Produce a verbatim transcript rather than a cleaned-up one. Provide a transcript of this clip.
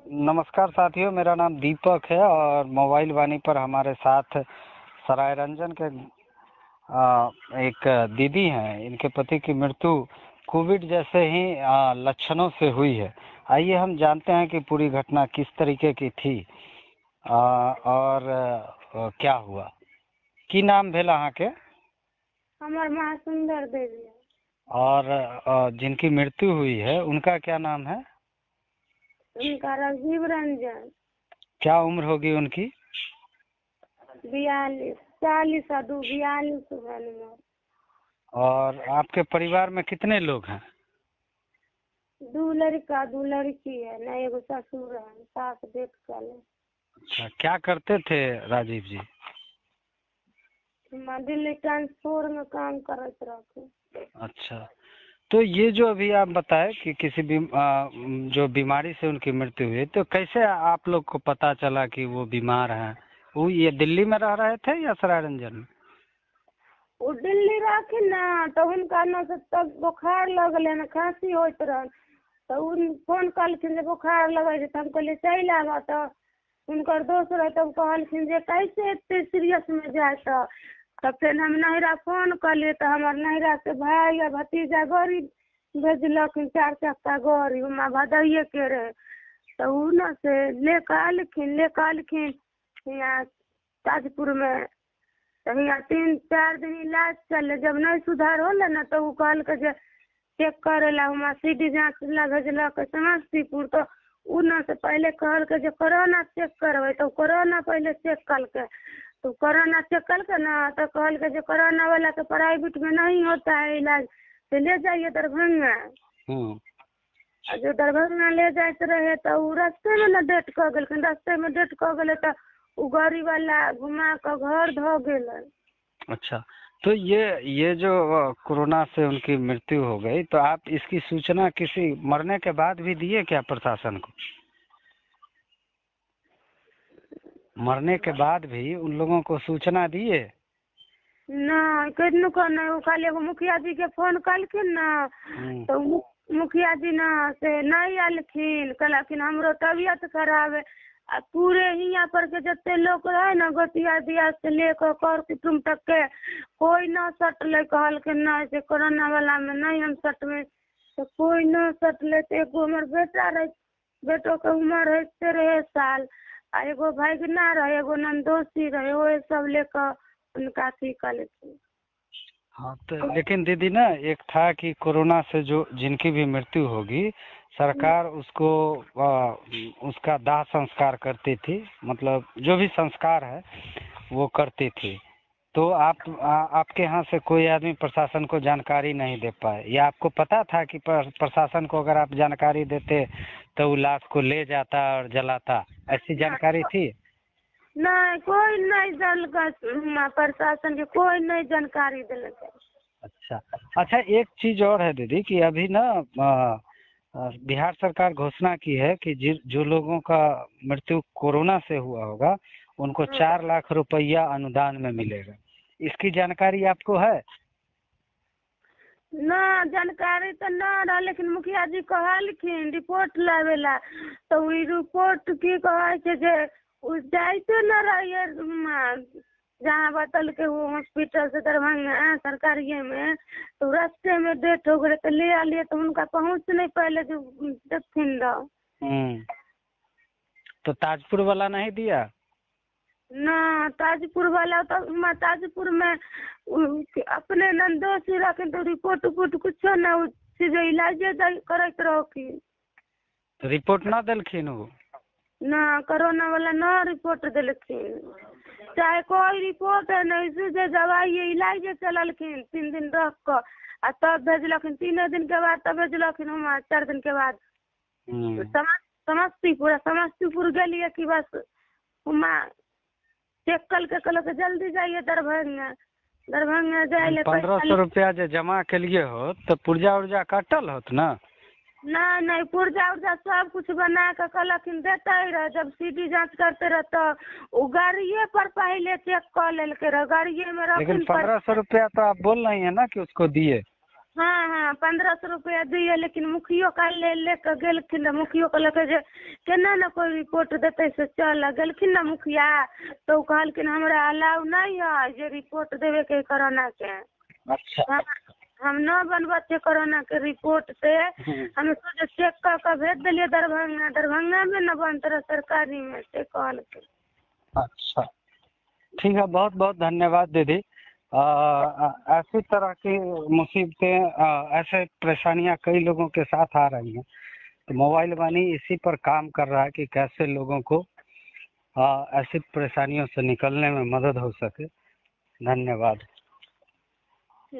नमस्कार साथियों, मेरा नाम दीपक है और मोबाइल वाणी पर हमारे साथ सराय रंजन के आ, एक दीदी हैं। इनके पति की मृत्यु कोविड जैसे ही आ, लक्षणों से हुई है। आइए हम जानते हैं कि पूरी घटना किस तरीके की थी आ, और आ, क्या हुआ। की नाम भेल अहाँ के? हमार माँ सुंदर देवी है। और आ, जिनकी मृत्यु हुई है उनका क्या नाम है? उनका राजीव रंजन। क्या उम्र होगी उनकी? बयालीस चालीस और दो बयालीस उम्र। और आपके परिवार में कितने लोग हैं? दो लड़का दो लड़की है, न एगो ससुर है, सास देख कर। अच्छा, क्या करते थे राजीव जी? दिल्ली ट्रांसपोर्ट में काम करते रहते। अच्छा, तो ये जो अभी आप बताए कि किसी भी आ, जो बीमारी से उनकी मृत्यु हुई, तो कैसे आप लोग को पता चला कि वो बीमार हैं? वो ये दिल्ली में रह रहे थे या सरायरंजन में? वो दिल्ली रखी ना, तो उनका न से तब बुखार लगल न खांसी होत रह, तो उन फोन कलखिन जे बुखार लगे तो हम कहलिए चल आवा। तो उनकर दोस्त रहे तब कहलखिन जे कैसे एते सीरियस में जाए। तो तब फिर हम नहिरा फोन कलिए तो हमार नहिरा के भाई या भतीजा गाड़ी भेजलखिन, चार चक्का गाड़ी वहाँ भदैये के रहे। तो उ न से लेकर आलखिन लेकर आलखिन यहाँ ताजपुर में। तो यहाँ तीन चार दिन इलाज चले, जब नहीं सुधार होल न तो वो कहल के जे चेक करे ला वहाँ सी डी जाँच ला भेजलक समस्तीपुर। तो उ न से पहले कहल के जे कोरोना चेक करवे, तो कोरोना पहले चेक कल के। तो कोरोना चेक कल के ना, तो कहल के जो कोरोना वाला के प्राइवेट में नहीं होता है इलाज, तो ले जाइए दरभंगा। और जो दरभंगा ले जाते रहे तो वो रास्ते में ना डेट कह गए, रास्ते में डेट कह गए तो वो गाड़ी वाला घुमा कर घर धो गए। अच्छा, तो ये ये जो अ, कोरोना से उनकी मृत्यु हो गई, तो आप इसकी सूचना किसी मरने के बाद भी दिए क्या प्रशासन को? मरने के बाद भी उन लोगों को सूचना दिए? ना कितनु को नहीं, वो खाली एगो मुखिया जी के फोन कलखिन ना, हम्म। तो मु- मुखिया जी ना से नहीं आलखिन, कहलखिन हमरो तबियत खराब है। आ पूरे यहाँ पर के जितने लोग रहे ना गोतिया दिया से लेकर कर कुटुम तक के कोई न सटले, कहलखिन ना से कोरोना वाला में नहीं हम सटवे। तो कोई न सटले। तो एगो हमार बेटा रहे, बेटो के उम्र है तेरह साल, आ एगो भैगना रहे, एगो नंदोसी रहे, वो सब लेकर उनका थी कल थी। हाँ, तो लेकिन दीदी ना, एक था कि कोरोना से जो जिनकी भी मृत्यु होगी, सरकार उसको आ, उसका दाह संस्कार करती थी, मतलब जो भी संस्कार है वो करती थी। तो आप आ, आपके यहाँ से कोई आदमी प्रशासन को जानकारी नहीं दे पाए, या आपको पता था कि प्र- प्रशासन को अगर आप जानकारी देते तो वो लाश को ले जाता और जलाता? ऐसी जानकारी थी? नहीं कोई नहीं जानकर प्रशासन के कोई नहीं जानकारी दिलक। अच्छा। अच्छा, एक चीज और है दीदी कि अभी ना आ, आ, बिहार सरकार घोषणा की है कि जि जो लोगों का मृत्यु कोरोना से हुआ होगा उनको चार लाख रुपया अनुदान में मिलेगा। इसकी जानकारी आपको है? ना जानकारी तो ना रहा, लेकिन मुखिया जी कहलखिन रिपोर्ट लावे ला। तो वही रिपोर्ट की कहे छै जे उ जाइते न रहिए जहाँ बतल के वो हॉस्पिटल से दरभंगा सरकारिये में, तो रास्ते में डेथ हो गए तो ले आलिए, तो उनका पहुँच नहीं पहले जो देखिन रहा। हम्म। तो ताजपुर वाला नहीं दिया? ना ताजपुर वाला तो वहाँ ताजपुर में उ- अपने नंदोसी रखिन, तो रिपोर्ट उपोर्ट कुछ ना, उ सीधे इलाजे करते रहो की। तो रिपोर्ट ना दिलखिन वो? ना कोरोना वाला ना रिपोर्ट दिलखिन, चाहे कोई रिपोर्ट है नहीं, सीधे दवाई इलाज चललखिन तीन दिन रख कर, आ तब भेजलखिन तीन दिन के बाद, तब भेजलखिन वहाँ चार दिन के बाद। हम्म। समस समस्तीपुर समस्तीपुर गलिए कि बस वहाँ चेक कल के कहलो कि जल्दी जाइए दरभंगा। दरभंगा जाए ले पंद्रह पैसा सौ ले। रुपया जो जमा के लिए हो तो पुर्जा उर्जा कटल होत ना? नहीं नहीं पुर्जा उर्जा सब कुछ बना के कहलखिन देते ही रहे। जब सीडी जांच करते रहे तो वो गाड़िए पर पहले चेक कर लेके रहे, गाड़िए में लेकिन रखिन पर। पंद्रह सौ रुपया तो आप बोल रही है ना कि उसको दिए। हाँ हाँ पंद्रह सौ रुपया दिए, लेकिन मुखियो का ले लेकर गेलखिन रह। मुखियो कहलकै जे केना न कोई रिपोर्ट देते से चल गेलखिन ना मुखिया, तो कहलखिन हमरा अलाउ नहीं है जे रिपोर्ट देवे के कोरोना के। अच्छा हम हम न बनबे थे कोरोना के रिपोर्ट से, हम सोचे चेक कर के भेज दिलिए दरभंगा। दरभंगा में न बनते रहे सरकारी में से कहलकै। अच्छा ठीक है, बहुत बहुत धन्यवाद दीदी। आ, आ, ऐसी तरह की मुसीबतें, आ, ऐसे परेशानियां कई लोगों के साथ आ रही हैं, तो मोबाइल वाणी इसी पर काम कर रहा है कि कैसे लोगों को आ, ऐसी परेशानियों से निकलने में मदद हो सके। धन्यवाद।